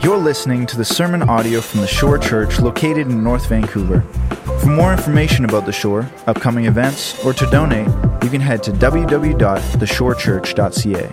You're listening to the sermon audio from the Shore Church located in North Vancouver. For more information about the Shore, upcoming events, or to donate, you can head to www.theshorechurch.ca.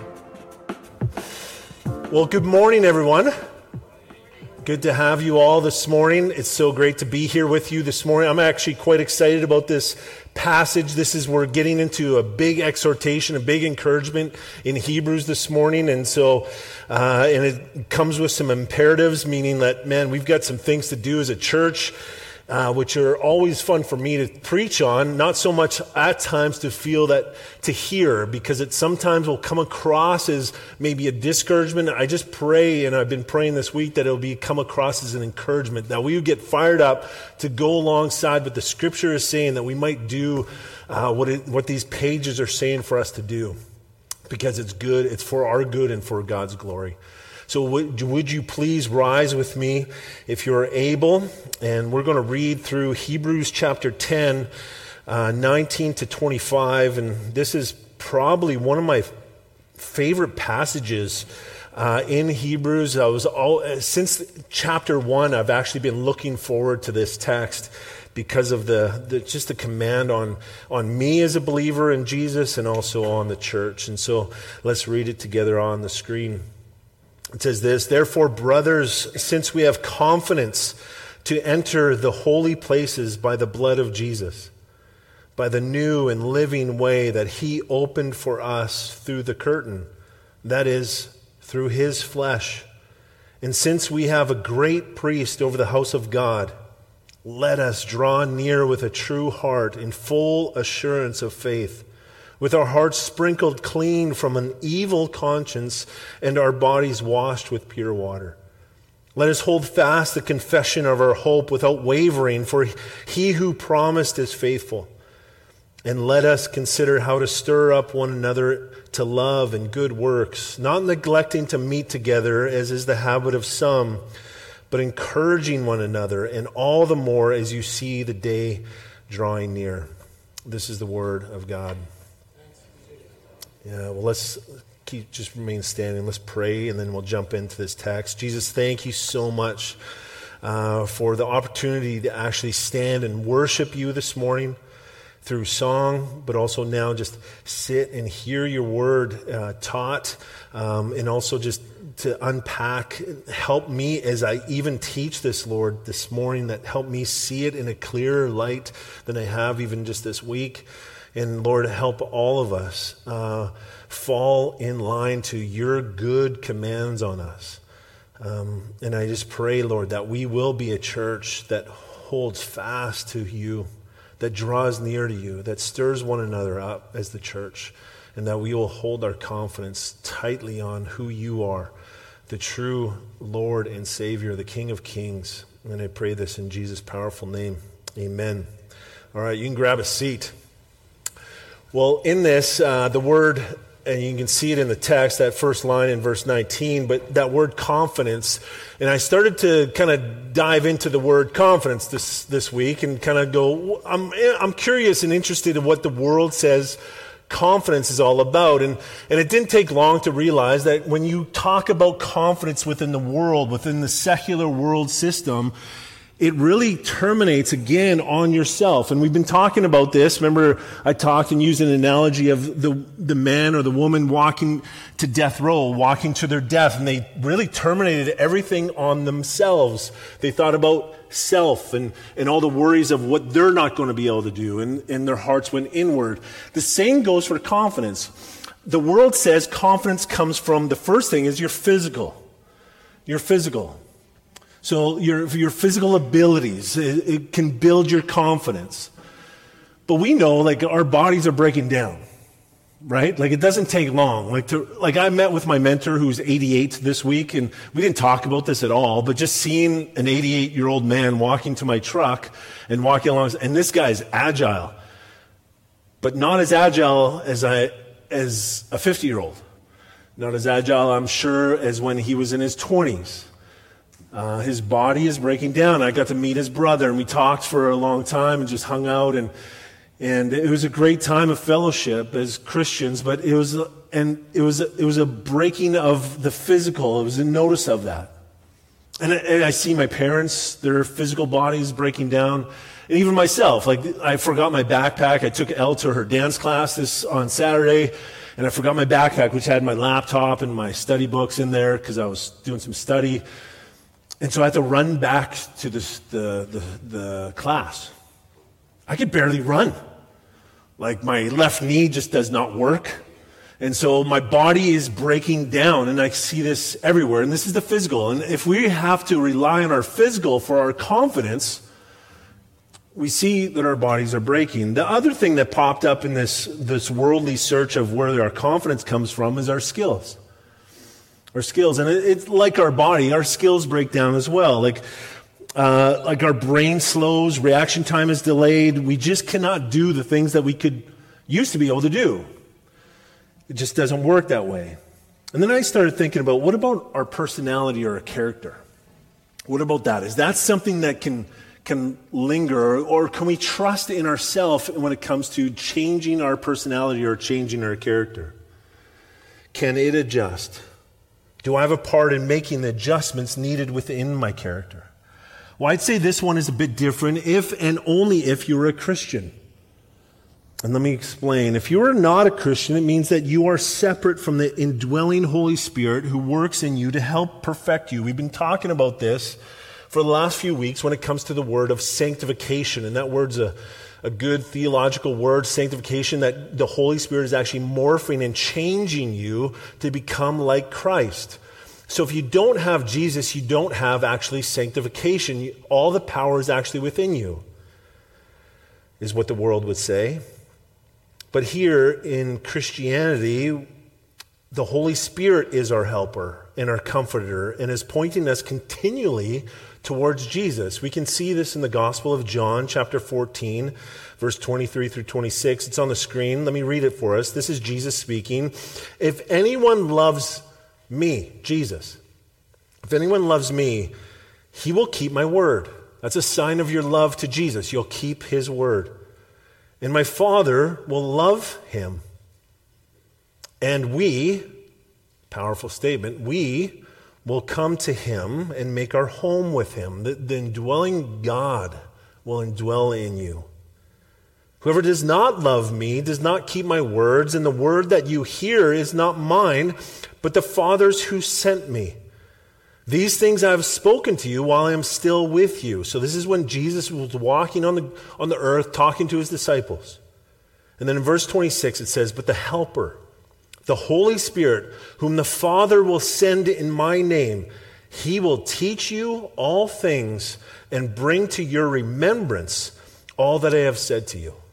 Well, good morning, everyone. Good to have you all this morning. It's so great to be here with you this morning. I'm actually quite excited about this passage. We're getting into a big exhortation, a big encouragement in Hebrews this morning. And so, and it comes with some imperatives, meaning that, man, we've got some things to do as a church, which are always fun for me to preach on, not so much at times to hear, because it sometimes will come across as maybe a discouragement. I just pray, and I've been praying this week, that it'll come across as an encouragement, that we would get fired up to go alongside what the Scripture is saying, that we might do what these pages are saying for us to do, because it's good, it's for our good and for God's glory. So would you please rise with me if you're able, and we're going to read through Hebrews chapter 10, 19 to 25, and this is probably one of my favorite passages in Hebrews. Since chapter 1, I've actually been looking forward to this text because of the command on me as a believer in Jesus and also on the church. And so let's read it together on the screen. It says this: "Therefore, brothers, since we have confidence to enter the holy places by the blood of Jesus, by the new and living way that he opened for us through the curtain, that is, through his flesh. And since we have a great priest over the house of God, let us draw near with a true heart in full assurance of faith, with our hearts sprinkled clean from an evil conscience and our bodies washed with pure water. Let us hold fast the confession of our hope without wavering, for he who promised is faithful. And let us consider how to stir up one another to love and good works, not neglecting to meet together, as is the habit of some, but encouraging one another, and all the more as you see the day drawing near." This is the word of God. Yeah, well, let's just remain standing. Let's pray, and then we'll jump into this text. Jesus, thank you so much for the opportunity to actually stand and worship you this morning through song, but also now just sit and hear your word taught, and also just to unpack. Help me as I even teach this, Lord, this morning, that help me see it in a clearer light than I have even just this week. And Lord, help all of us fall in line to your good commands on us. And I just pray, Lord, that we will be a church that holds fast to you, that draws near to you, that stirs one another up as the church, and that we will hold our confidence tightly on who you are, the true Lord and Savior, the King of Kings. And I pray this in Jesus' powerful name. Amen. All right, you can grab a seat. Well, in this, the word, and you can see it in the text, that first line in verse 19, but that word confidence, and I started to kind of dive into the word confidence this week and kind of go, I'm curious and interested in what the world says confidence is all about. And it didn't take long to realize that when you talk about confidence within the world, within the secular world system, it really terminates again on yourself. And we've been talking about this. Remember, I talked and used an analogy of the man or the woman walking to death row, walking to their death, and they really terminated everything on themselves. They thought about self and all the worries of what they're not going to be able to do, and their hearts went inward. The same goes for confidence. The world says confidence comes from, the first thing is your physical. Your physical. So your physical abilities, it can build your confidence. But we know, like, our bodies are breaking down, right? Like, it doesn't take long. Like I met with my mentor who's 88 this week, and we didn't talk about this at all, but just seeing an 88-year-old man walking to my truck and walking along, and this guy's agile, but not as agile as a 50-year-old. Not as agile, I'm sure, as when he was in his 20s. His body is breaking down. I got to meet his brother, and we talked for a long time and just hung out, and it was a great time of fellowship as Christians. But it was a breaking of the physical. It was a notice of that. And I see my parents, their physical bodies breaking down. And even myself, like I forgot my backpack. I took Elle to her dance class on Saturday, and I forgot my backpack, which had my laptop and my study books in there because I was doing some study. And so I had to run back to the class. I could barely run. Like my left knee just does not work. And so my body is breaking down, and I see this everywhere. And this is the physical. And if we have to rely on our physical for our confidence, we see that our bodies are breaking. The other thing that popped up in this worldly search of where our confidence comes from is our skills. Our skills. And it's like our body, our skills break down as well. Like our brain slows, reaction time is delayed. We just cannot do the things that we used to be able to do. It just doesn't work that way. And then I started thinking about, what about our personality or our character? What about that? Is that something that can linger, or can we trust in ourselves when it comes to changing our personality or changing our character? Can it adjust? Do I have a part in making the adjustments needed within my character? Well, I'd say this one is a bit different if and only if you're a Christian. And let me explain. If you are not a Christian, it means that you are separate from the indwelling Holy Spirit who works in you to help perfect you. We've been talking about this for the last few weeks when it comes to the word of sanctification. And that word's a good theological word, sanctification, that the Holy Spirit is actually morphing and changing you to become like Christ. So if you don't have Jesus, you don't have actually sanctification. All the power is actually within you, is what the world would say. But here in Christianity, the Holy Spirit is our helper and our comforter and is pointing us continually towards Jesus. We can see this in the Gospel of John, chapter 14, verse 23 through 26. It's on the screen. Let me read it for us. This is Jesus speaking. If anyone loves me, Jesus, if anyone loves me, he will keep my word. That's a sign of your love to Jesus. You'll keep his word. And my Father will love him. And we, powerful statement, we will come to him and make our home with him. The indwelling God will indwell in you. Whoever does not love me does not keep my words, and the word that you hear is not mine, but the Father's who sent me. These things I have spoken to you while I am still with you. So this is when Jesus was walking on the earth, talking to his disciples. And then in verse 26 it says, but the Helper, the Holy Spirit, whom the Father will send in my name, he will teach you all things and bring to your remembrance all that I have said to you.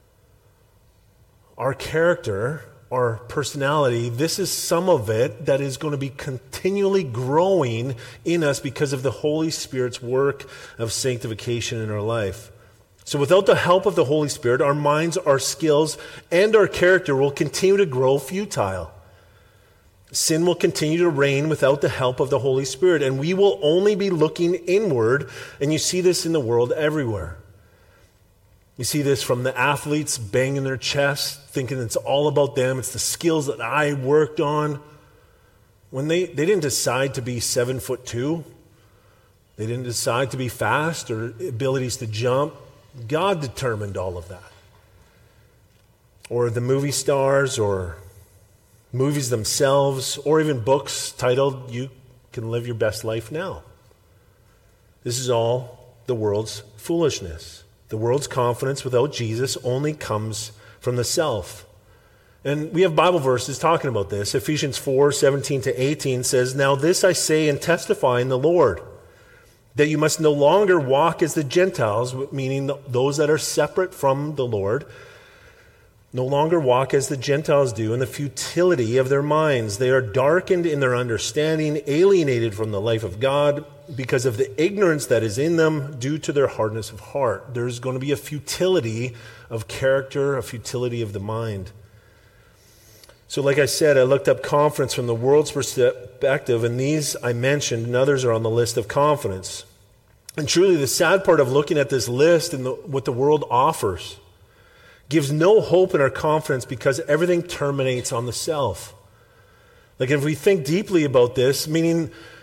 Our character, our personality, this is some of it that is going to be continually growing in us because of the Holy Spirit's work of sanctification in our life. So without the help of the Holy Spirit, our minds, our skills, and our character will continue to grow futile. Sin will continue to reign without the help of the Holy Spirit, and we will only be looking inward, and you see this in the world everywhere. You see this from the athletes banging their chests, thinking it's all about them. It's the skills that I worked on. When they didn't decide to be 7'2", they didn't decide to be fast or abilities to jump. God determined all of that. Or the movie stars or movies themselves, or even books titled, You Can Live Your Best Life Now. This is all the world's foolishness. The world's confidence without Jesus only comes from the self. And we have Bible verses talking about this. Ephesians 4:17-18 says, now this I say and testify in the Lord, that you must no longer walk as the Gentiles, meaning those that are separate from the Lord, no longer walk as the Gentiles do in the futility of their minds. They are darkened in their understanding, alienated from the life of God because of the ignorance that is in them due to their hardness of heart. There's going to be a futility of character, a futility of the mind. So like I said, I looked up confidence from the world's perspective, and these I mentioned, and others are on the list of confidence. And truly the sad part of looking at this list and what the world offers gives no hope in our confidence because everything terminates on the self. Like if we think deeply about this, meaning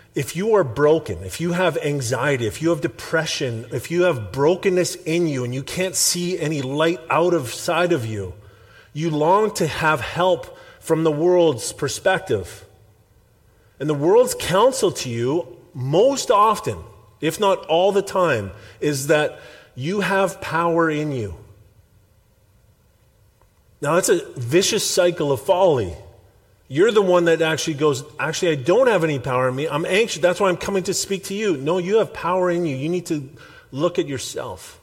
if you are broken, if you have anxiety, if you have depression, if you have brokenness in you and you can't see any light outside of you, you long to have help from the world's perspective. And the world's counsel to you most often, if not all the time, is that you have power in you. Now that's a vicious cycle of folly. You're the one that actually goes, actually, I don't have any power in me. I'm anxious. That's why I'm coming to speak to you. No, you have power in you. You need to look at yourself.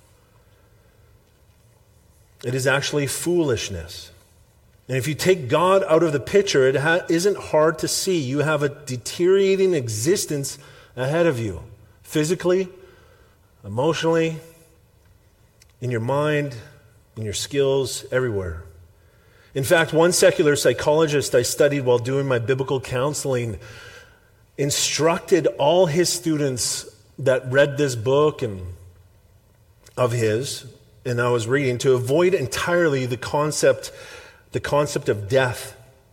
It is actually foolishness. And if you take God out of the picture, it isn't hard to see. You have a deteriorating existence ahead of you. Physically, emotionally, in your mind, in your skills, everywhere. In fact, one secular psychologist I studied while doing my biblical counseling instructed all his students that read this book and of his, and I was reading, to avoid entirely the concept of death.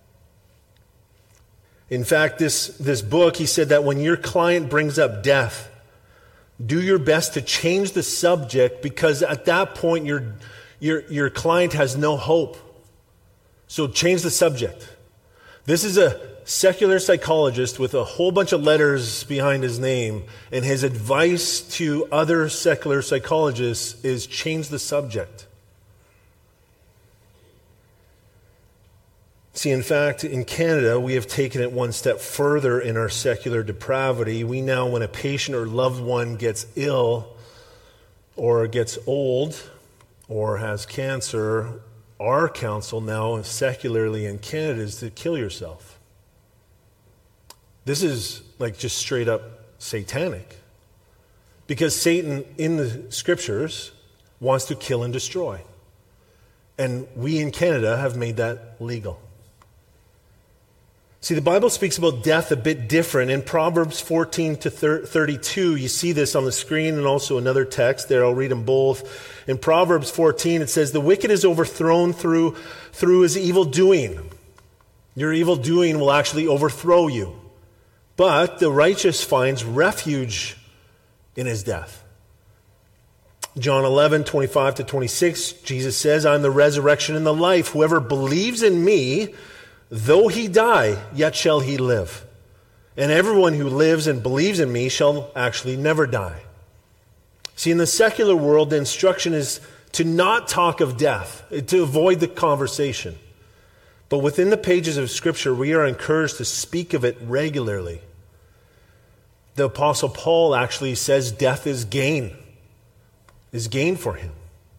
In fact, this book, he said that when your client brings up death, do your best to change the subject, because at that point your client has no hope. So change the subject. This is a secular psychologist with a whole bunch of letters behind his name, and his advice to other secular psychologists is change the subject. See, in fact, in Canada, we have taken it one step further in our secular depravity. We now, when a patient or loved one gets ill or gets old or has cancer, our counsel now secularly in Canada is to kill yourself. This is like just straight up satanic. Because Satan in the scriptures wants to kill and destroy. And we in Canada have made that legal. See, the Bible speaks about death a bit different. In Proverbs 14 to 32, you see this on the screen and also another text there. I'll read them both. In Proverbs 14, it says, "The wicked is overthrown through his evil doing." Your evil doing will actually overthrow you. But the righteous finds refuge in his death. John 11, 25 to 26, Jesus says, "I am the resurrection and the life. Whoever believes in me, though he die, yet shall he live. And everyone who lives and believes in me shall actually never die." See, in the secular world, the instruction is to not talk of death, to avoid the conversation. But within the pages of Scripture, we are encouraged to speak of it regularly. The Apostle Paul actually says death is gain for him.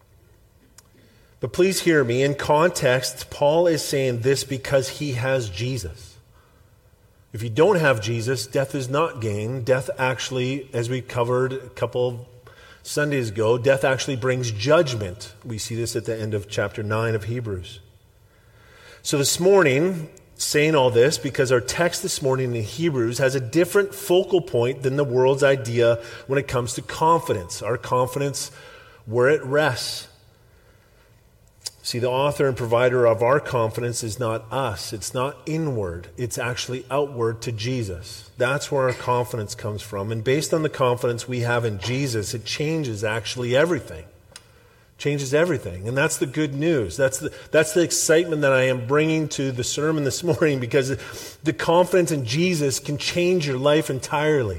But please hear me. In context, Paul is saying this because he has Jesus. If you don't have Jesus, death is not gain. Death actually, as we covered a couple of Sundays ago, death actually brings judgment. We see this at the end of chapter 9 of Hebrews. So this morning, saying all this because our text this morning in Hebrews has a different focal point than the world's idea when it comes to confidence. Our confidence, where it rests. See, the author and provider of our confidence is not us. It's not inward. It's actually outward to Jesus. That's where our confidence comes from. And based on the confidence we have in Jesus, it changes actually everything. Changes everything. And that's the good news. That's the excitement that I am bringing to the sermon this morning, because the confidence in Jesus can change your life entirely.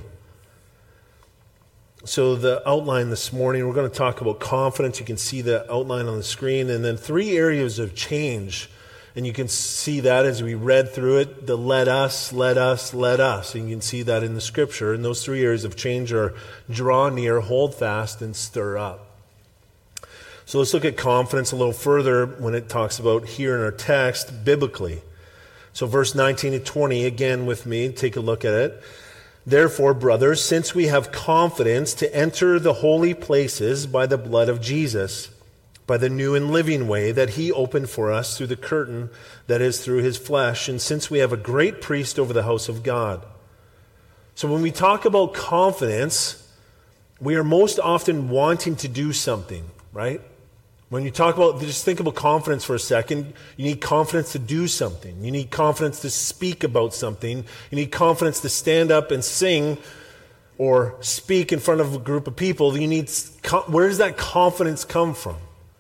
So the outline this morning, we're going to talk about confidence. You can see the outline on the screen. And then 3 areas of change. And you can see that as we read through it, the let us, let us, let us. And you can see that in the Scripture. And those 3 areas of change are draw near, hold fast, and stir up. So let's look at confidence a little further when it talks about here in our text, biblically. So verse 19 to 20, again with me, take a look at it. "Therefore, brothers, since we have confidence to enter the holy places by the blood of Jesus, by the new and living way that he opened for us through the curtain that is through his flesh, and since we have a great priest over the house of God." So when we talk about confidence, we are most often wanting to do something, right? When you talk about, just think about confidence for a second. You need confidence to do something. You need confidence to speak about something. You need confidence to stand up and sing or speak in front of a group of people. Where does that confidence come from?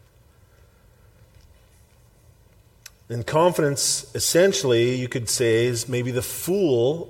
And confidence, essentially, you could say, is maybe the fuel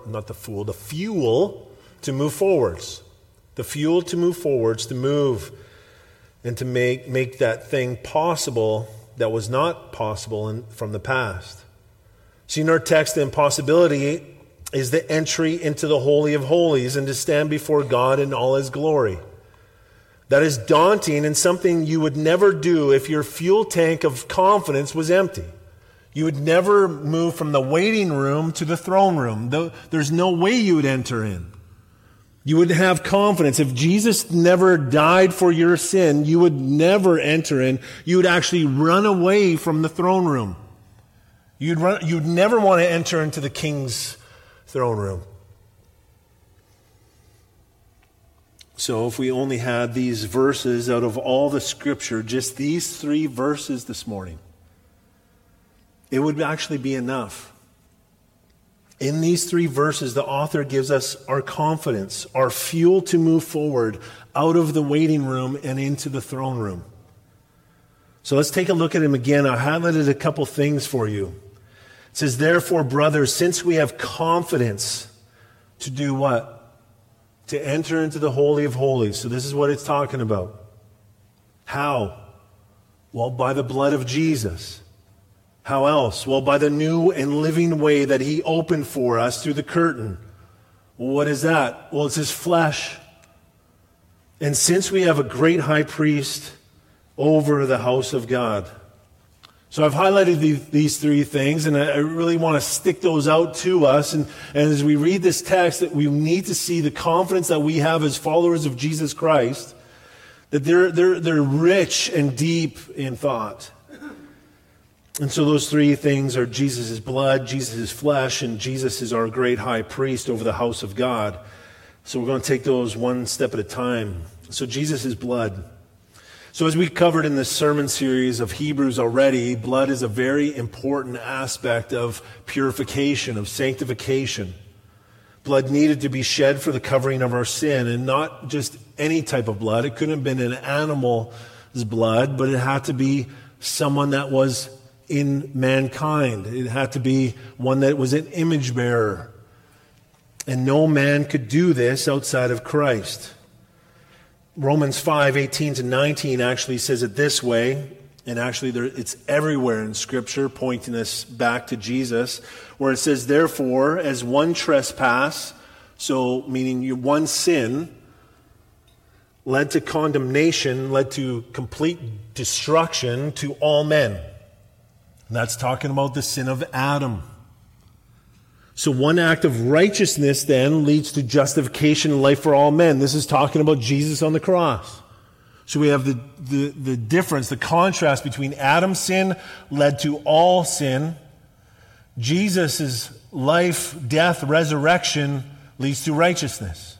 to move forwards. The fuel to move forwards, to move and to make that thing possible that was not possible from the past. See, in our text, the impossibility is the entry into the Holy of Holies and to stand before God in all His glory. That is daunting and something you would never do if your fuel tank of confidence was empty. You would never move from the waiting room to the throne room. There's no way you would enter in. You would have confidence. If Jesus never died for your sin, you would never enter in. You would actually run away from the throne room. You'd never want to enter into the King's throne room. So if we only had these verses out of all the Scripture, just these 3 verses this morning, it would actually be enough. In these 3 verses, the author gives us our confidence, our fuel to move forward out of the waiting room and into the throne room. So let's take a look at him again. I highlighted a couple things for you. It says, therefore, brothers, since we have confidence to do what? To enter into the Holy of Holies. So this is what it's talking about. How? Well, by the blood of Jesus. How else? Well, by the new and living way that He opened for us through the curtain. Well, what is that? Well, it's His flesh. And since we have a great high priest over the house of God. So I've highlighted these 3 things, and I really want to stick those out to us. And as we read this text, that we need to see the confidence that we have as followers of Jesus Christ, that they're rich and deep in thought. And so those 3 things are Jesus' blood, Jesus' flesh, and Jesus is our great high priest over the house of God. So we're going to take those one step at a time. So Jesus' blood. So as we covered in this sermon series of Hebrews already, blood is a very important aspect of purification, of sanctification. Blood needed to be shed for the covering of our sin, and not just any type of blood. It couldn't have been an animal's blood, but it had to be someone that was in mankind. It had to be one that was an image bearer. And no man could do this outside of Christ. Romans 5:18-19 actually says it this way, and actually it's everywhere in Scripture pointing us back to Jesus, where it says, therefore, as one trespass, so meaning one sin, led to condemnation, led to complete destruction to all men. And that's talking about the sin of Adam. So one act of righteousness then leads to justification and life for all men. This is talking about Jesus on the cross. So we have the difference, the contrast between Adam's sin led to all sin. Jesus' life, death, resurrection leads to righteousness.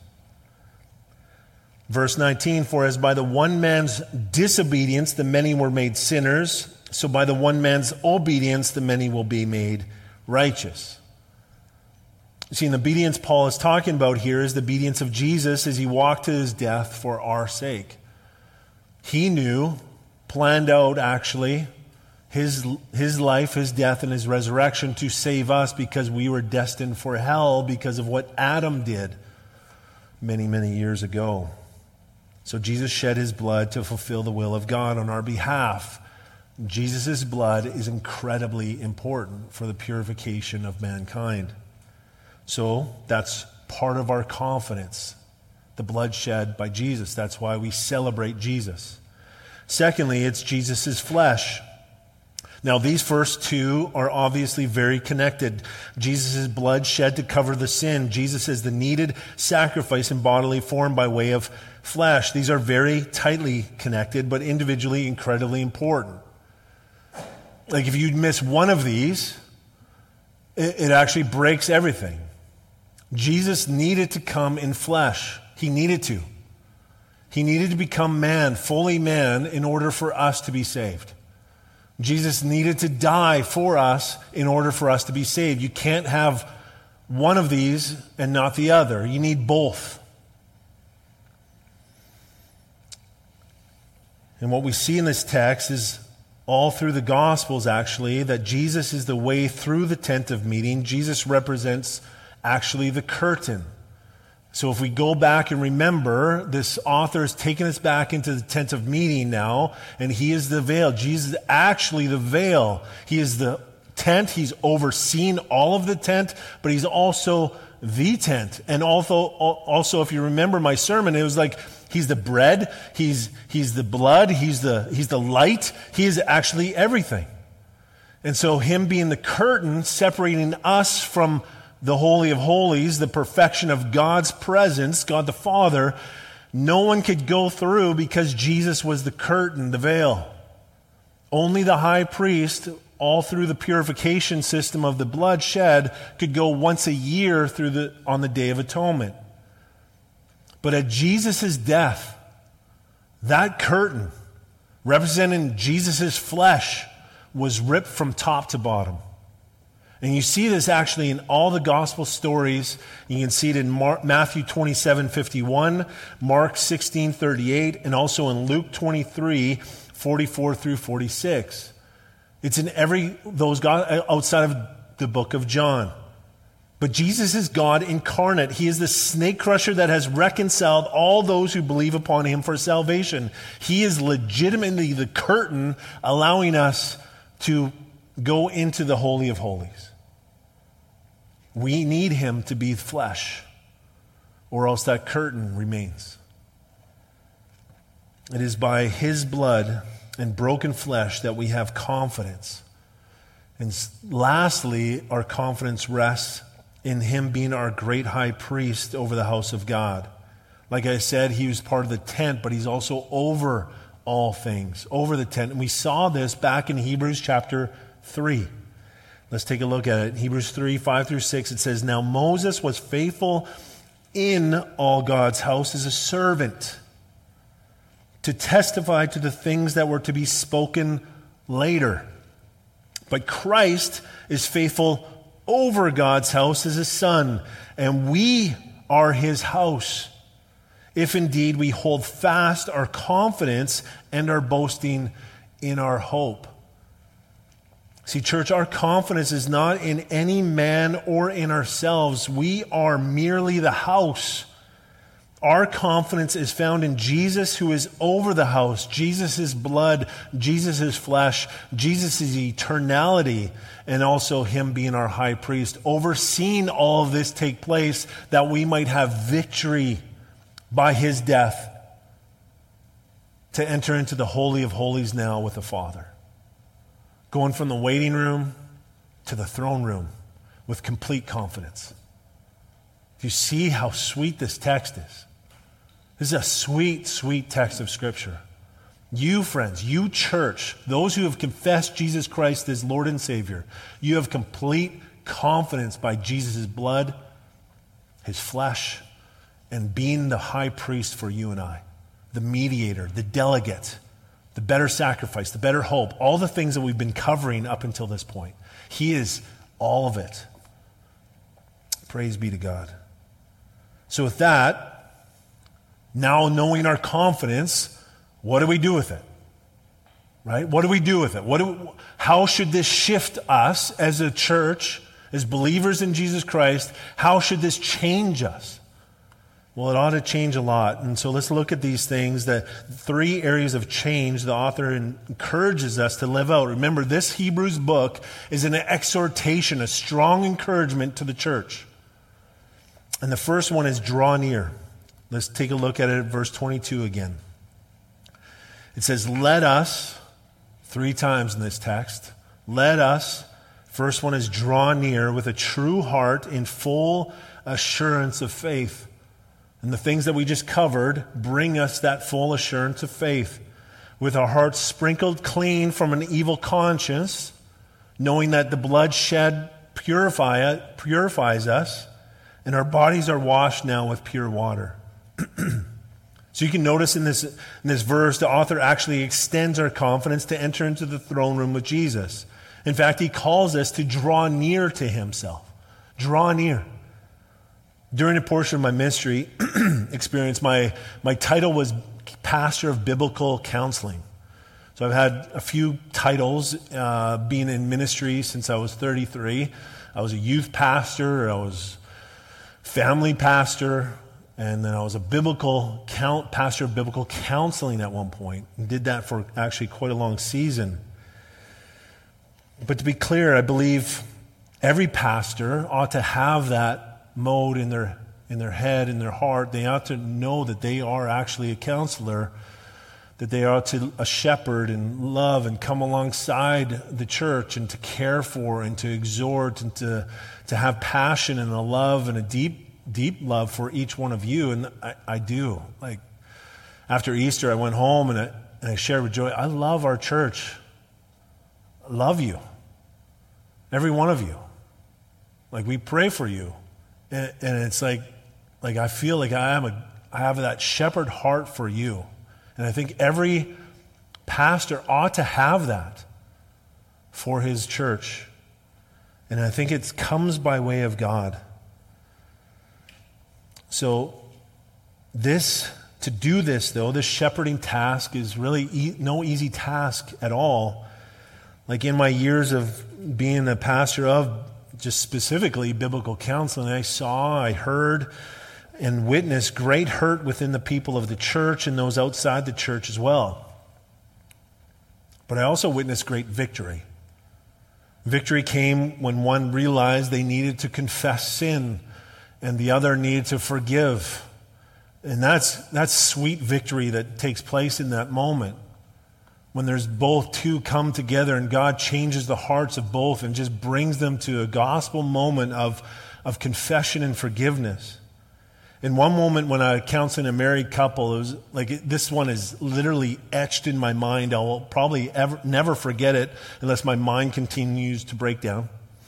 Verse 19, for as by the one man's disobedience the many were made sinners, so by the one man's obedience the many will be made righteous. See, the obedience Paul is talking about here is the obedience of Jesus as He walked to His death for our sake. He knew, planned out actually, His life, His death, and His resurrection to save us because we were destined for hell because of what Adam did many, many years ago. So Jesus shed His blood to fulfill the will of God on our behalf. Jesus' blood is incredibly important for the purification of mankind. So that's part of our confidence, the blood shed by Jesus. That's why we celebrate Jesus. Secondly, it's Jesus' flesh. Now, these first 2 are obviously very connected. Jesus' blood shed to cover the sin. Jesus is the needed sacrifice in bodily form by way of flesh. These are very tightly connected, but individually incredibly important. Like if you miss one of these, it actually breaks everything. Jesus needed to come in flesh. He needed to. He needed to become man, fully man, in order for us to be saved. Jesus needed to die for us in order for us to be saved. You can't have one of these and not the other. You need both. And what we see in this text is all through the Gospels, actually, that Jesus is the way through the tent of meeting. Jesus represents actually the curtain. So if we go back and remember, this author has taken us back into the tent of meeting now, and he is the veil. Jesus is actually the veil. He is the tent. He's overseen all of the tent, but he's also the tent. And also, if you remember my sermon, it was like he's the bread, he's the blood, he's the light. He is actually everything. And so him being the curtain separating us from the Holy of Holies, the perfection of God's presence, God the Father, no one could go through because Jesus was the curtain, the veil. Only the high priest, all through the purification system of the blood shed, could go once a year on the Day of Atonement. But at Jesus' death, that curtain, representing Jesus' flesh, was ripped from top to bottom. And you see this actually in all the gospel stories. You can see it in Matthew 27:51, Mark 16:38, and also in Luke 23:44 through 46. It's in those outside of the book of John. But Jesus is God incarnate. He is the snake crusher that has reconciled all those who believe upon him for salvation. He is legitimately the curtain allowing us to go into the Holy of Holies. We need him to be flesh, or else that curtain remains. It is by his blood and broken flesh that we have confidence. And lastly, our confidence rests in him being our great high priest over the house of God. Like I said, he was part of the tent, but he's also over all things, over the tent. And we saw this back in Hebrews chapter 3. Let's take a look at it. Hebrews 3, 5 through 6, it says, "Now Moses was faithful in all God's house as a servant to testify to the things that were to be spoken later. But Christ is faithful over God's house as a son, and we are his house, if indeed we hold fast our confidence and our boasting in our hope." See, church, our confidence is not in any man or in ourselves. We are merely the house. Our confidence is found in Jesus, who is over the house, Jesus' blood, Jesus' flesh, Jesus' eternality, and also him being our high priest, overseeing all of this take place that we might have victory by his death to enter into the Holy of Holies now with the Father. Going from the waiting room to the throne room with complete confidence. Do you see how sweet this text is? This is a sweet, sweet text of Scripture. You, friends, you church, those who have confessed Jesus Christ as Lord and Savior, you have complete confidence by Jesus' blood, his flesh, and being the high priest for you and I, the mediator, the delegate, the better sacrifice, the better hope, all the things that we've been covering up until this point. He is all of it. Praise be to God. So with that, now knowing our confidence, what do we do with it? Right? What do we do with it? How should this shift us as a church, as believers in Jesus Christ? How should this change us? Well, it ought to change a lot. And so let's look at these things, the 3 areas of change the author encourages us to live out. Remember, this Hebrews book is an exhortation, a strong encouragement to the church. And the first one is draw near. Let's take a look at it at verse 22 again. It says, let us, 3 times in this text, let us, first one is draw near with a true heart in full assurance of faith. And the things that we just covered bring us that full assurance of faith, with our hearts sprinkled clean from an evil conscience, knowing that the blood shed purifies us, and our bodies are washed now with pure water. So you can notice in this verse, the author actually extends our confidence to enter into the throne room with Jesus. In fact, he calls us to draw near to himself. Draw near. During a portion of my ministry experience, my title was Pastor of Biblical Counseling. So I've had a few titles being in ministry since I was 33. I was a youth pastor, I was family pastor, and then I was a pastor of biblical counseling at one point, and did that for actually quite a long season. But to be clear, I believe every pastor ought to have that mode in their head, in their heart. They ought to know that they are actually a counselor, that they are a shepherd and love and come alongside the church and to care for and to exhort and to have passion and a love and a deep love for each one of you. And I do. Like, after Easter, I went home and I shared with Joy, I love our church. I love you. Every one of you. Like, we pray for you. And it's like I feel like I have that shepherd heart for you. And I think every pastor ought to have that for his church. And I think it comes by way of God. So to do this, though, this shepherding task is really no easy task at all. Like, in my years of being a pastor of just specifically biblical counseling, I heard, and witnessed great hurt within the people of the church and those outside the church as well. But I also witnessed great victory. Victory came when one realized they needed to confess sin and the other needed to forgive. And that's sweet victory that takes place in that moment, when there's both two come together and God changes the hearts of both and just brings them to a gospel moment of confession and forgiveness. In one moment when I was counseling a married couple, it was like, this one is literally etched in my mind. I will probably never forget it unless my mind continues to break down.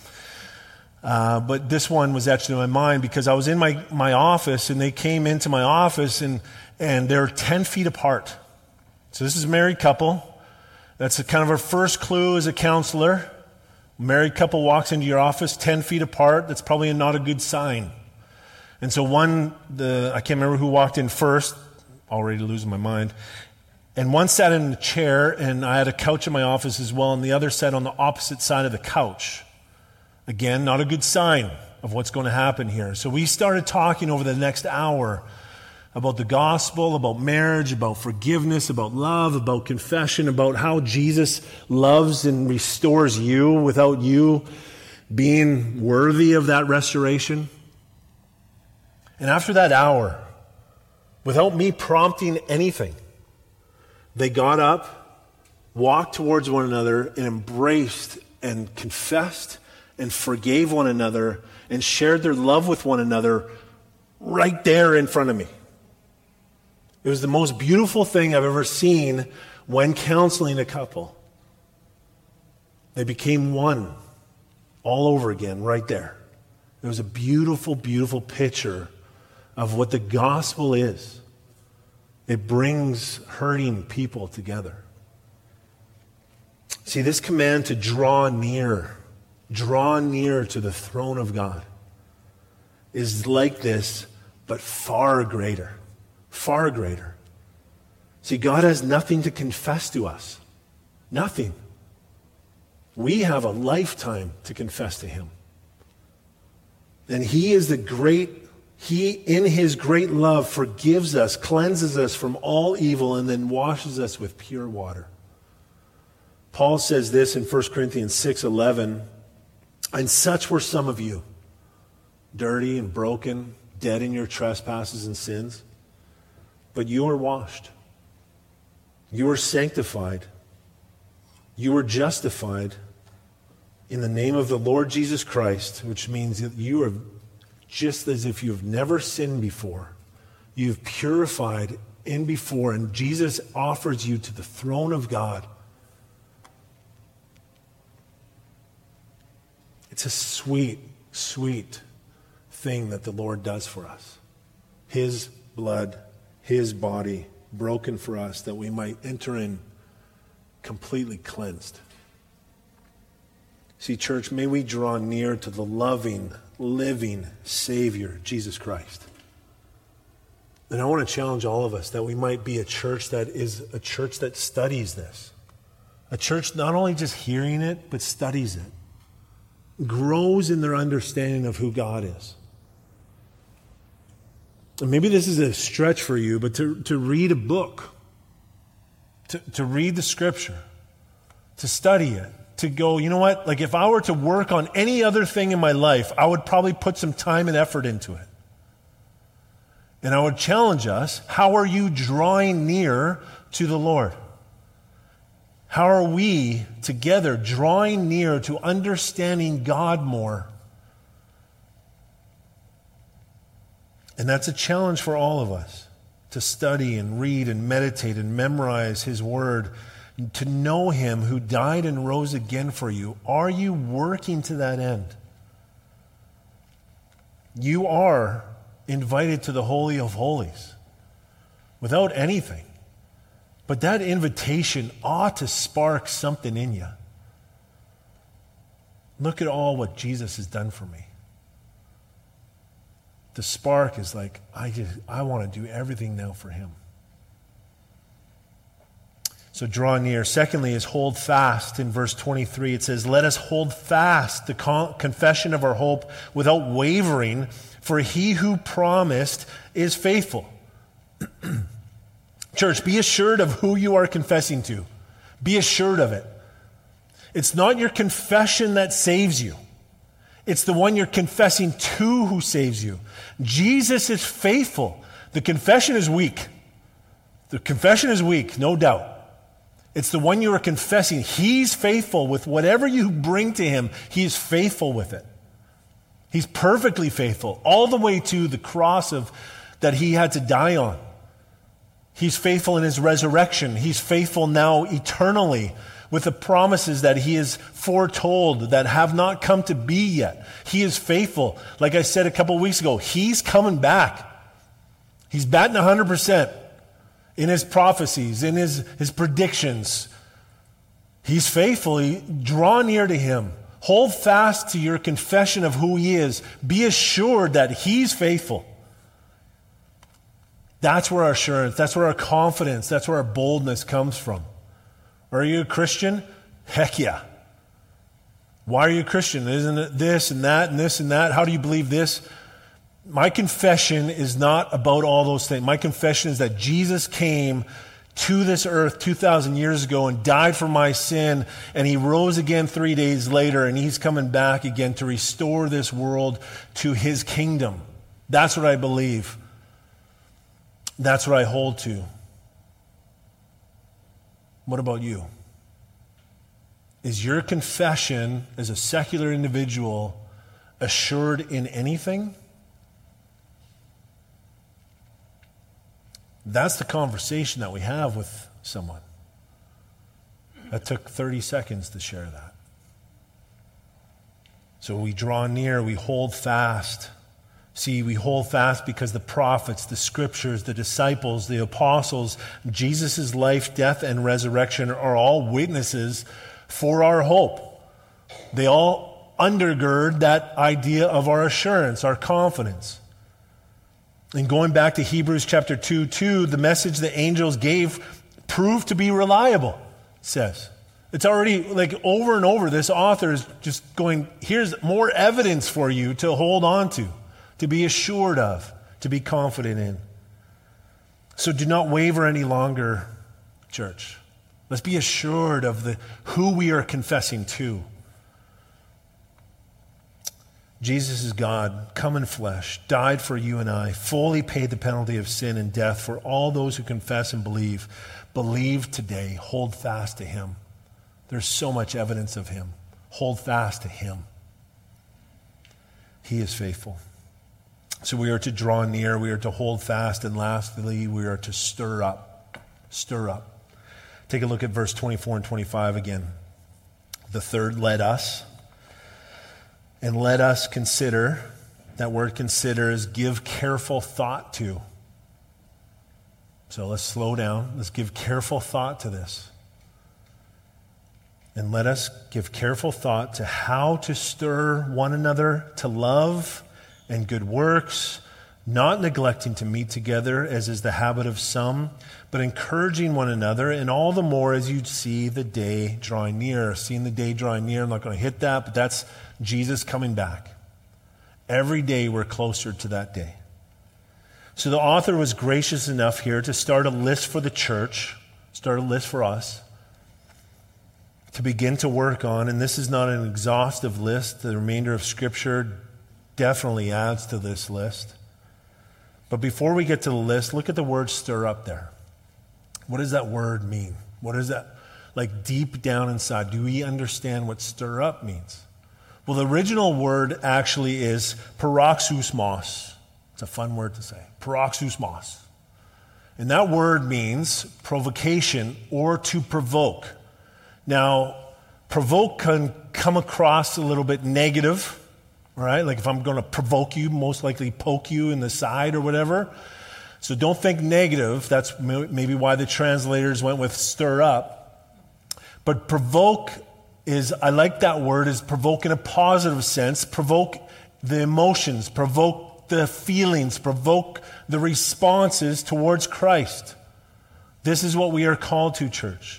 But this one was etched in my mind because I was in my office and they came into my office and they're 10 feet apart. So this is a married couple. That's kind of our first clue as a counselor. A married couple walks into your office 10 feet apart. That's probably not a good sign. And so I can't remember who walked in first, already losing my mind. And one sat in a chair, and I had a couch in my office as well, and the other sat on the opposite side of the couch. Again, not a good sign of what's going to happen here. So we started talking over the next hour about the gospel, about marriage, about forgiveness, about love, about confession, about how Jesus loves and restores you without you being worthy of that restoration. And after that hour, without me prompting anything, they got up, walked towards one another, and embraced and confessed and forgave one another and shared their love with one another right there in front of me. It was the most beautiful thing I've ever seen when counseling a couple. They became one all over again right there. It was a beautiful, beautiful picture of what the gospel is. It brings hurting people together. See, this command to draw near to the throne of God is like this, but far greater. Far greater. See, God has nothing to confess to us. Nothing. We have a lifetime to confess to Him. And He in His great love forgives us, cleanses us from all evil, and then washes us with pure water. Paul says this in 1 Corinthians 6:11, and such were some of you, dirty and broken, dead in your trespasses and sins. But you are washed. You are sanctified. You are justified in the name of the Lord Jesus Christ, which means that you are just as if you've never sinned before. You've purified in before, and Jesus offers you to the throne of God. It's a sweet, sweet thing that the Lord does for us. His blood, his body broken for us that we might enter in completely cleansed. See, church, may we draw near to the loving, living Savior, Jesus Christ. And I want to challenge all of us that we might be a church that is a church that studies this. A church not only just hearing it, but studies it. Grows in their understanding of who God is. And maybe this is a stretch for you, but to read a book, to read the Scripture, to study it, to go, you know what? Like if I were to work on any other thing in my life, I would probably put some time and effort into it. And I would challenge us, how are you drawing near to the Lord? How are we together drawing near to understanding God more? And that's a challenge for all of us, to study and read and meditate and memorize His Word, to know Him who died and rose again for you. Are you working to that end? You are invited to the Holy of Holies without anything. But that invitation ought to spark something in you. Look at all what Jesus has done for me. The spark is like, I want to do everything now for Him. So draw near. Secondly is hold fast. In verse 23 it says, let us hold fast the confession of our hope without wavering, for He who promised is faithful. Church, be assured of who you are confessing to. Be assured of it. It's not your confession that saves you. It's the one you're confessing to who saves you. Jesus is faithful. The confession is weak. The confession is weak, no doubt. It's the one you are confessing. He's faithful with whatever you bring to Him. He is faithful with it. He's perfectly faithful, all the way to the cross that He had to die on. He's faithful in His resurrection. He's faithful now eternally with the promises that He has foretold that have not come to be yet. He is faithful. Like I said a couple weeks ago, He's coming back. He's batting 100% in His prophecies, in His predictions. He's faithful. Draw near to Him. Hold fast to your confession of who He is. Be assured that He's faithful. That's where our assurance, that's where our confidence, that's where our boldness comes from. Are you a Christian? Heck yeah. Why are you a Christian? Isn't it this and that and this and that? How do you believe this? My confession is not about all those things. My confession is that Jesus came to this earth 2,000 years ago and died for my sin, and He rose again 3 days later, and He's coming back again to restore this world to His kingdom. That's what I believe. That's what I hold to. What about you? Is your confession as a secular individual assured in anything? That's the conversation that we have with someone. That took 30 seconds to share that. So we draw near, we hold fast. See, we hold fast because the prophets, the scriptures, the disciples, the apostles, Jesus' life, death, and resurrection are all witnesses for our hope. They all undergird that idea of our assurance, our confidence. And going back to Hebrews chapter 2, the message the angels gave proved to be reliable, it says. It's already, like over and over, this author is just going, here's more evidence for you to hold on to be assured of, to be confident in. So do not waver any longer, church. Let's be assured of who we are confessing to. Jesus is God, come in flesh, died for you and I, fully paid the penalty of sin and death for all those who confess and believe. Believe today. Hold fast to Him. There's so much evidence of Him. Hold fast to Him. He is faithful. So we are to draw near, we are to hold fast, and lastly, we are to stir up. Stir up. Take a look at verse 24 and 25 again. The third, let us. And let us consider, that word consider is give careful thought to. So let's slow down. Let's give careful thought to this. And let us give careful thought to how to stir one another to love and good works, not neglecting to meet together, as is the habit of some, but encouraging one another, and all the more as you see the day drawing near. Seeing the day drawing near, I'm not going to hit that, but that's Jesus coming back. Every day we're closer to that day. So the author was gracious enough here to start a list for the church, start a list for us, to begin to work on. And this is not an exhaustive list. The remainder of Scripture definitely adds to this list. But before we get to the list, look at the word stir up there. What does that word mean? What is that? Like deep down inside, do we understand what stir up means? Well, the original word actually is paroxysmos. It's a fun word to say. Paroxysmos. And that word means provocation or to provoke. Now, provoke can come across a little bit negative, right? Like if I'm going to provoke you, most likely poke you in the side or whatever. So don't think negative. That's maybe why the translators went with stir up. But provoke is, I like that word, is provoke in a positive sense. Provoke the emotions, provoke the feelings, provoke the responses towards Christ. This is what we are called to, church.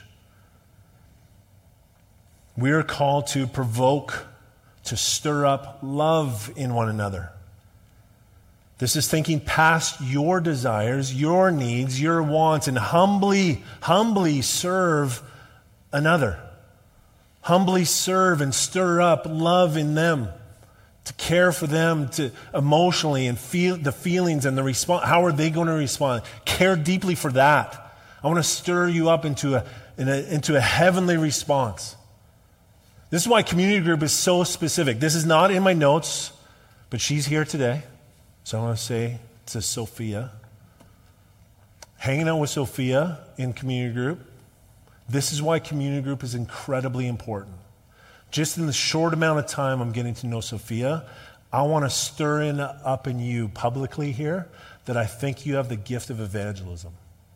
We are called to provoke, to stir up love in one another. This is thinking past your desires, your needs, your wants, and humbly serve another. Humbly serve and stir up love in them, to care for them, to emotionally and feel the feelings and the response. How are they going to respond? Care deeply for that. I want to stir you up into a heavenly response. This is why community group is so specific. This is not in my notes, but she's here today. So I want to say to Sophia, hanging out with Sophia in community group, this is why community group is incredibly important. Just in the short amount of time I'm getting to know Sophia, I want to stir up in you publicly here that I think you have the gift of evangelism.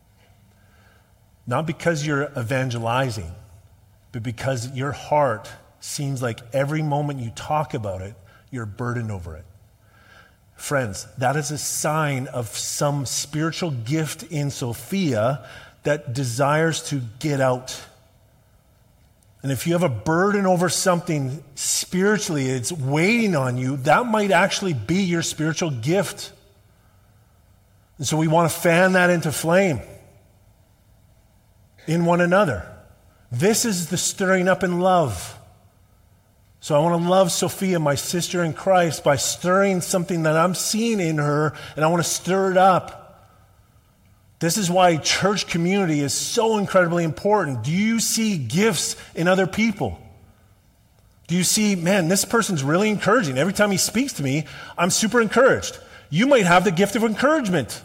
Not because you're evangelizing, but because your heart seems like every moment you talk about it, you're burdened over it. Friends, that is a sign of some spiritual gift in Sophia that desires to get out. And if you have a burden over something spiritually, it's waiting on you, that might actually be your spiritual gift. And so we want to fan that into flame in one another. This is the stirring up in love. So I want to love Sophia, my sister in Christ, by stirring something that I'm seeing in her, and I want to stir it up. This is why church community is so incredibly important. Do you see gifts in other people? Do you see, man, this person's really encouraging. Every time he speaks to me, I'm super encouraged. You might have the gift of encouragement.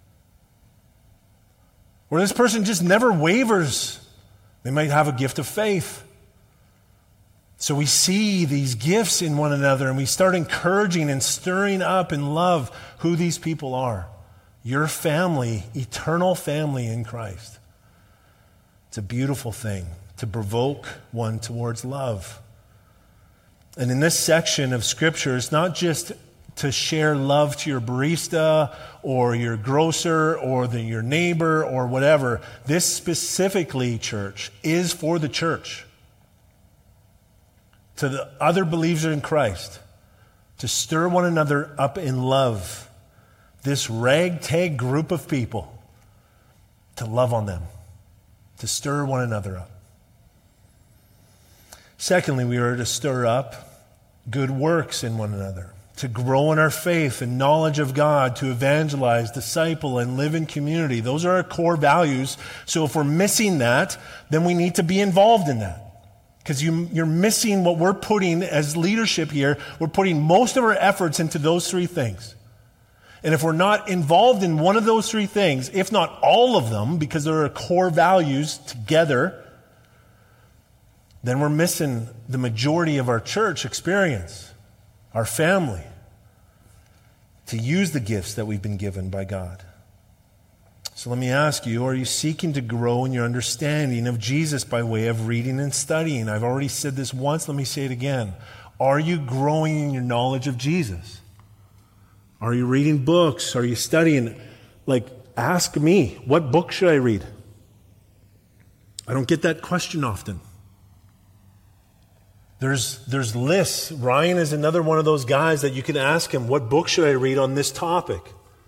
Or this person just never wavers. They might have a gift of faith. So we see these gifts in one another, and we start encouraging and stirring up in love who these people are. Your family, eternal family in Christ. It's a beautiful thing to provoke one towards love. And in this section of Scripture, it's not just to share love to your barista or your grocer or your neighbor or whatever. This specifically, church, is for the church. To the other believers in Christ. To stir one another up in love. This ragtag group of people, to love on them, to stir one another up. Secondly, we are to stir up good works in one another, to grow in our faith and knowledge of God, to evangelize, disciple, and live in community. Those are our core values. So if we're missing that, then we need to be involved in that. Because you're missing what we're putting as leadership here. We're putting most of our efforts into those three things. And if we're not involved in one of those three things, if not all of them, because there are core values together, then we're missing the majority of our church experience, our family, to use the gifts that we've been given by God. So So let me ask you, are you seeking to grow in your understanding of Jesus by way of reading and studying? I've already said this once, let me say it again. Are you growing in your knowledge of Jesus? Are you reading books? Are you studying? Ask me, what book should I read? I don't get that question often. There's lists. Ryan is another one of those guys that you can ask him, what book should I read on this topic?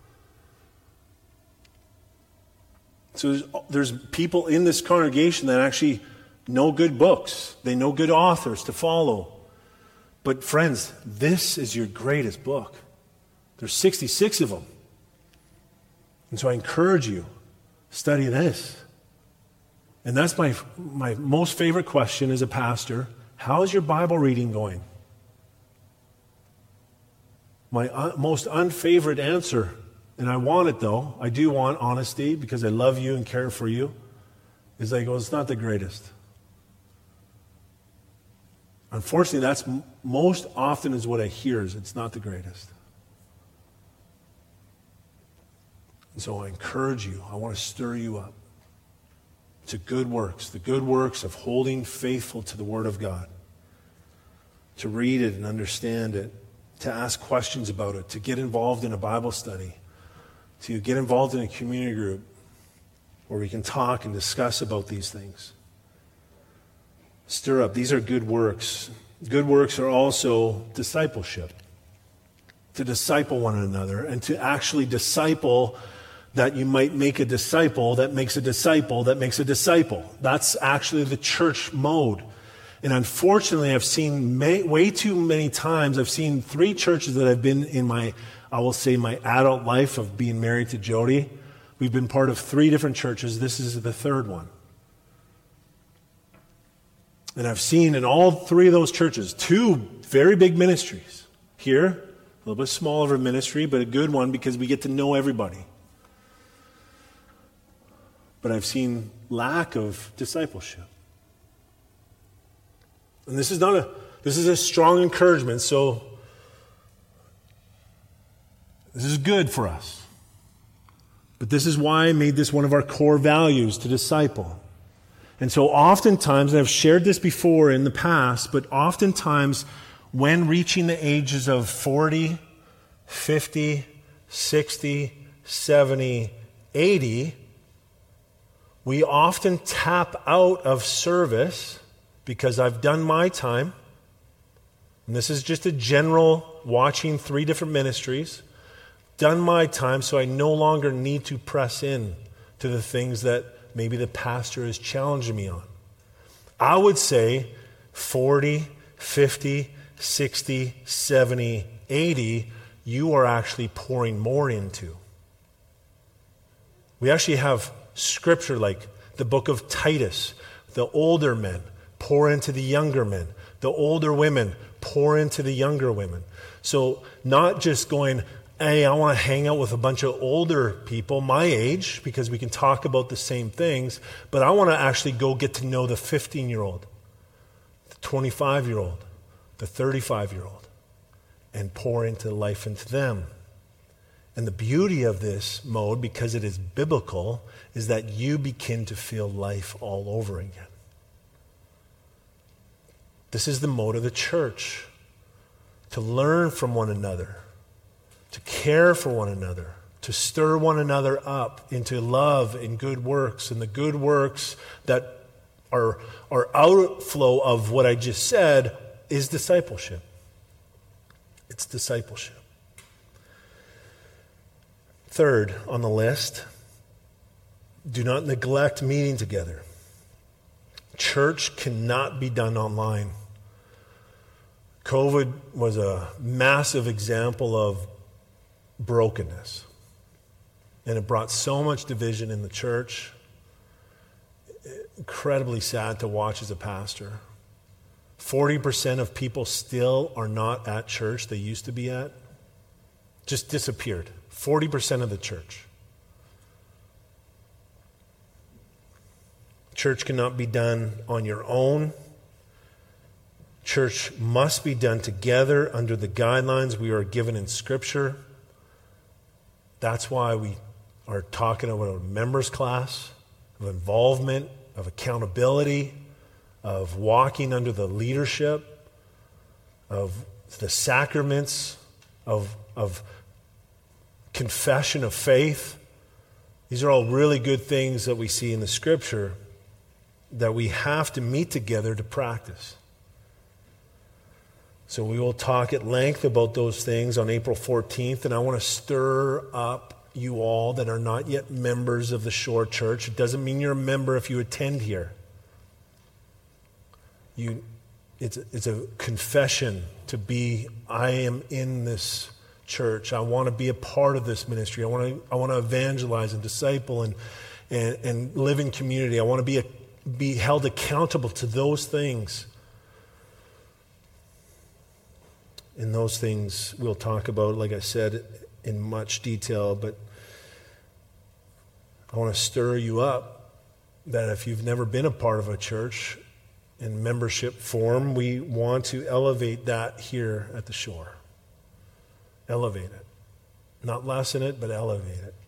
So there's people in this congregation that actually know good books. They know good authors to follow. But friends, this is your greatest book. There's 66 of them. And so I encourage you, study this. And that's my most favorite question as a pastor. How is your Bible reading going? My most unfavorite answer, and I want it though, I do want honesty because I love you and care for you, is I go, it's not the greatest. Unfortunately, that's most often is what I hear is it's not the greatest. And so I encourage you, I want to stir you up to good works, the good works of holding faithful to the Word of God, to read it and understand it, to ask questions about it, to get involved in a Bible study, to get involved in a community group where we can talk and discuss about these things. Stir up. These are good works. Good works are also discipleship. To disciple one another and to actually disciple that you might make a disciple that makes a disciple that makes a disciple. That's actually the church mode. And unfortunately, I've seen way too many times, I've seen 3 churches that I've been in my adult life of being married to Jody. We've been part of 3 different churches. This is the 3rd one. And I've seen in all 3 of those churches, 2 very big ministries. Here, a little bit smaller of a ministry, but a good one because we get to know everybody. But I've seen lack of discipleship. And this is a strong encouragement, so this is good for us. But this is why I made this one of our core values, to disciple. And so oftentimes, and I've shared this before in the past, but oftentimes when reaching the ages of 40, 50, 60, 70, 80, we often tap out of service because I've done my time. And this is just a general watching 3 different ministries. Done my time, so I no longer need to press in to the things that maybe the pastor is challenging me on. I would say 40, 50, 60, 70, 80, you are actually pouring more into. We actually have scripture like the book of Titus. The older men pour into the younger men. The older women pour into the younger women. So not just going, hey, I want to hang out with a bunch of older people my age because we can talk about the same things, but I want to actually go get to know the 15-year-old, the 25-year-old, the 35-year-old, and pour into life into them. And the beauty of this mode, because it is biblical, is that you begin to feel life all over again. This is the mode of the church, to learn from one another, to care for one another, to stir one another up into love and good works. And the good works that are outflow of what I just said is discipleship. It's discipleship. Third on the list, do not neglect meeting together. Church cannot be done online. COVID was a massive example of brokenness. And it brought so much division in the church. Incredibly sad to watch as a pastor. 40% of people still are not at church they used to be at. Just disappeared. 40% of the church. Church cannot be done on your own. Church must be done together under the guidelines we are given in Scripture. That's why we are talking about a members class, of involvement, of accountability, of walking under the leadership, of the sacraments, of confession of faith. These are all really good things that we see in the Scripture that we have to meet together to practice. So we will talk at length about those things on April 14th, and I want to stir up you all that are not yet members of the Shore Church. It doesn't mean you're a member if you attend here. It's a confession to be, I am in this church. I want to be a part of this ministry. I want to evangelize and disciple and live in community. I want to be held accountable to those things. And those things we'll talk about, like I said, in much detail, but I want to stir you up that if you've never been a part of a church in membership form, we want to elevate that here at the Shore. Elevate it. Not lessen it, but elevate it.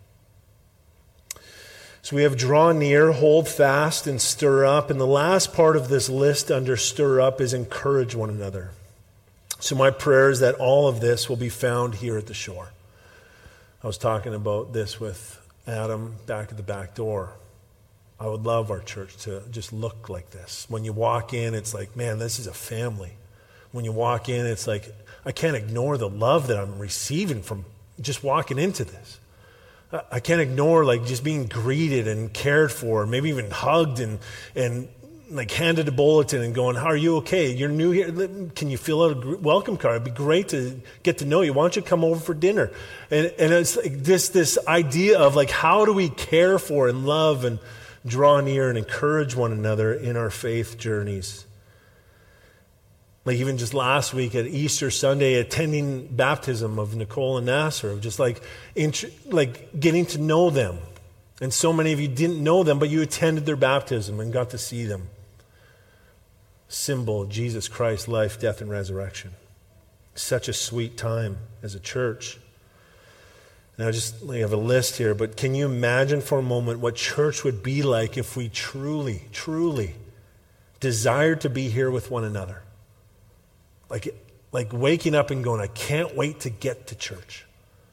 So we have draw near, hold fast, and stir up. And the last part of this list under stir up is encourage one another. So my prayer is that all of this will be found here at the Shore. I was talking about this with Adam back at the back door. I would love our church to just look like this. When you walk in, it's like, man, this is a family. When you walk in, it's like, I can't ignore the love that I'm receiving from just walking into this. I can't ignore like just being greeted and cared for, maybe even hugged and like handed a bulletin and going, how are you okay? You're new here. Can you fill out a welcome card? It'd be great to get to know you. Why don't you come over for dinner? And it's like this idea of like, how do we care for and love and draw near and encourage one another in our faith journeys? Like even just last week at Easter Sunday, attending baptism of Nicole and Nasser, of just like getting to know them. And so many of you didn't know them, but you attended their baptism and got to see them. Symbol of Jesus Christ's life, death, and resurrection. Such a sweet time as a church. And I have a list here, but can you imagine for a moment what church would be like if we truly, truly desired to be here with one another? Like waking up and going, I can't wait to get to church.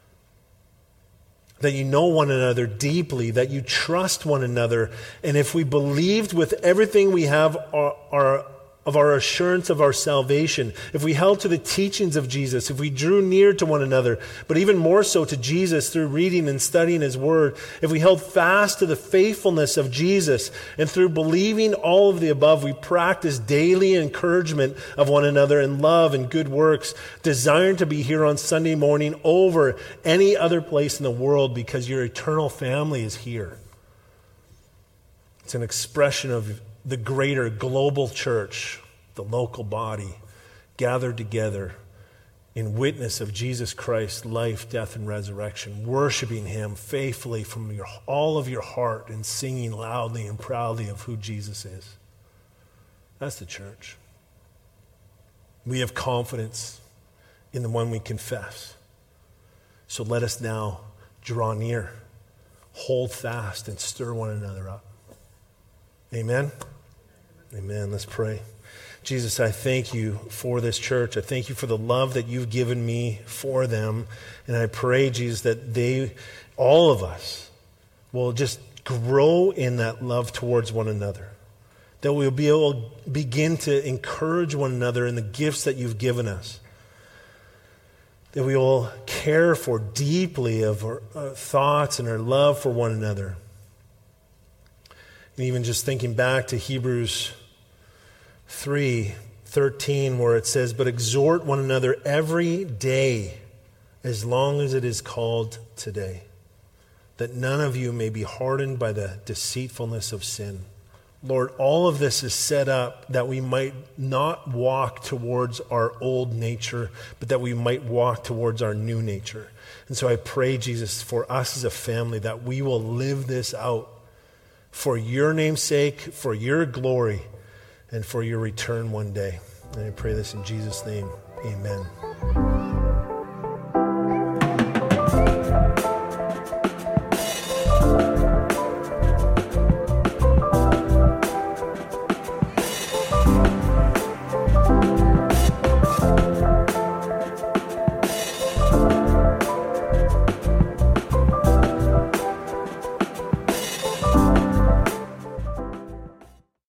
That you know one another deeply, that you trust one another. And if we believed with everything we have of our assurance of our salvation, if we held to the teachings of Jesus, if we drew near to one another, but even more so to Jesus through reading and studying His Word, if we held fast to the faithfulness of Jesus, and through believing all of the above, we practice daily encouragement of one another in love and good works, desiring to be here on Sunday morning over any other place in the world because your eternal family is here. It's an expression of the greater global church, the local body, gathered together in witness of Jesus Christ's life, death, and resurrection, worshiping Him faithfully from all of your heart and singing loudly and proudly of who Jesus is. That's the church. We have confidence in the one we confess. So let us now draw near, hold fast, and stir one another up. Amen? Amen. Let's pray. Jesus, I thank you for this church. I thank you for the love that you've given me for them. And I pray, Jesus, that all of us, will just grow in that love towards one another. That we'll be able to begin to encourage one another in the gifts that you've given us. That we will care for deeply of our thoughts and our love for one another. And even just thinking back to Hebrews 3:13, where it says, but exhort one another every day, as long as it is called today, that none of you may be hardened by the deceitfulness of sin. Lord, all of this is set up that we might not walk towards our old nature, but that we might walk towards our new nature. And so I pray, Jesus, for us as a family, that we will live this out for your name's sake, for your glory, and for your return one day. And I pray this in Jesus' name. Amen.